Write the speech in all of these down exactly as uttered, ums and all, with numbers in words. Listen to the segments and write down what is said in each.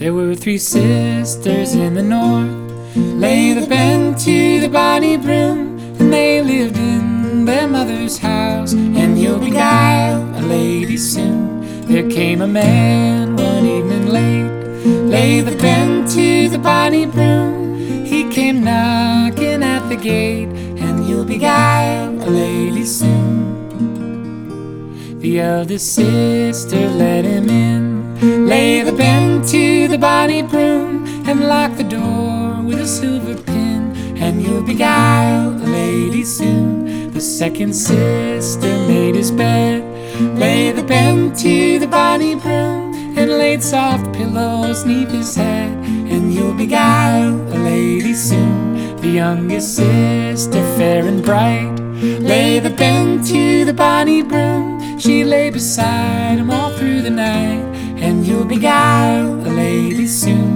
There were three sisters in the north, lay the bend to the bonny broom, and they lived in their mother's house, and you'll beguile a lady soon. There came a man one evening late, lay the bend to the bonny broom. He came knocking at the gate, and you'll beguile a lady soon. The eldest sister let him in, lay the bend to the bonny broom, and lock the door with a silver pin, and you'll beguile a lady soon. The second sister made his bed, lay the bend to the bonny broom, and laid soft pillows 'neath his head, and you'll beguile a lady soon. The youngest sister, fair and bright, lay the bend to the bonny broom. She lay beside him all through the night, and you'll beguile a lady soon.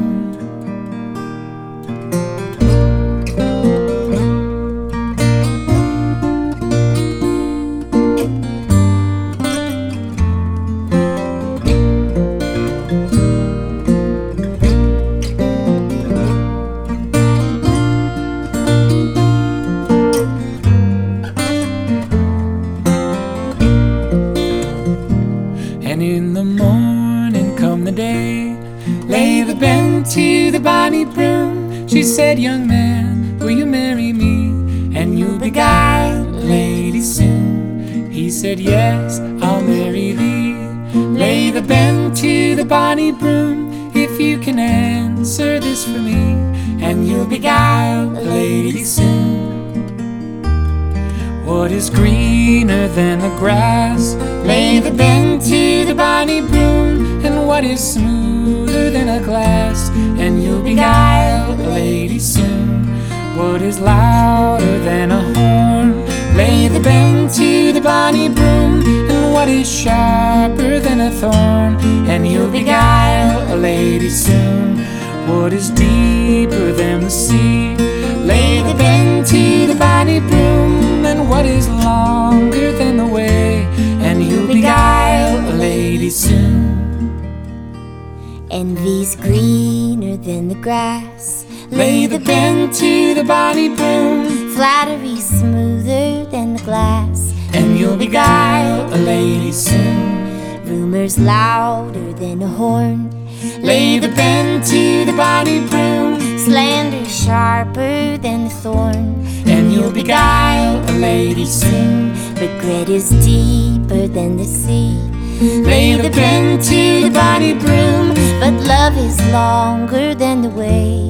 And in the morning come the day, lay the bend to the bonny broom. She said, young man, will you marry me, and you'll beguile a lady soon. He said, yes, I'll marry thee. Lay the bend to the bonny broom, if you can answer this for me, and you'll beguile a lady soon. What is greener than the grass? Lay the bend to the bonny broom. And what is smoother than a glass? And you'll beguile a lady soon. What is louder than a horn? Lay the bend to the bonny broom. And what is sharper than a thorn? And you'll beguile a lady soon. What is deeper than the sea? Lay the bend to the bonny broom. And what is longer than the way? And you'll beguile a lady soon. Envy's greener than the grass. Lay the bend to the bonny broom. Flattery's smoother than the glass, and you'll beguile a lady soon. Rumor's louder than a horn. Lay the bend to the bonny broom. Slander's sharper than the thorn, and you'll beguile a lady soon. Regret is deeper than the sea. Lay the bend to the bonny broom. But love is longer than the way.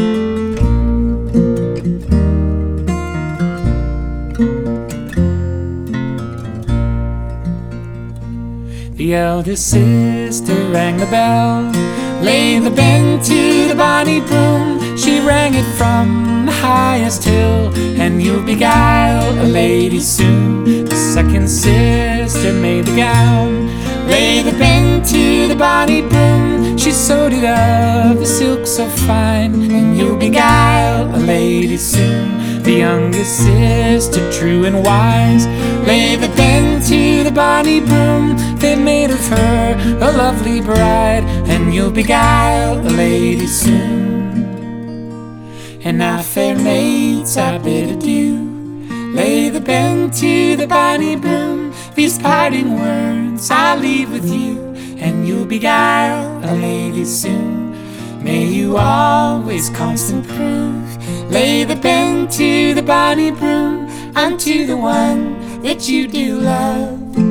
The eldest sister rang the bell. Lay the bend to the bonny broom. She rang it from the highest hill, and you'll beguile a lady soon. The second sister made the gown. Lay the bend to the bonny broom. She sewed it of the silk so fine, and you'll beguile a lady soon. The youngest sister, true and wise, lay the bend to the bonny broom. They made of her a lovely bride, and you'll beguile a lady soon. And now, fair maids, I bid adieu. Lay the bend to the bonny broom. These parting words I'll leave with you, and you'll beguile a lady soon. May you always constant prove. Lay the bend to the bonny broom unto the one that you do love.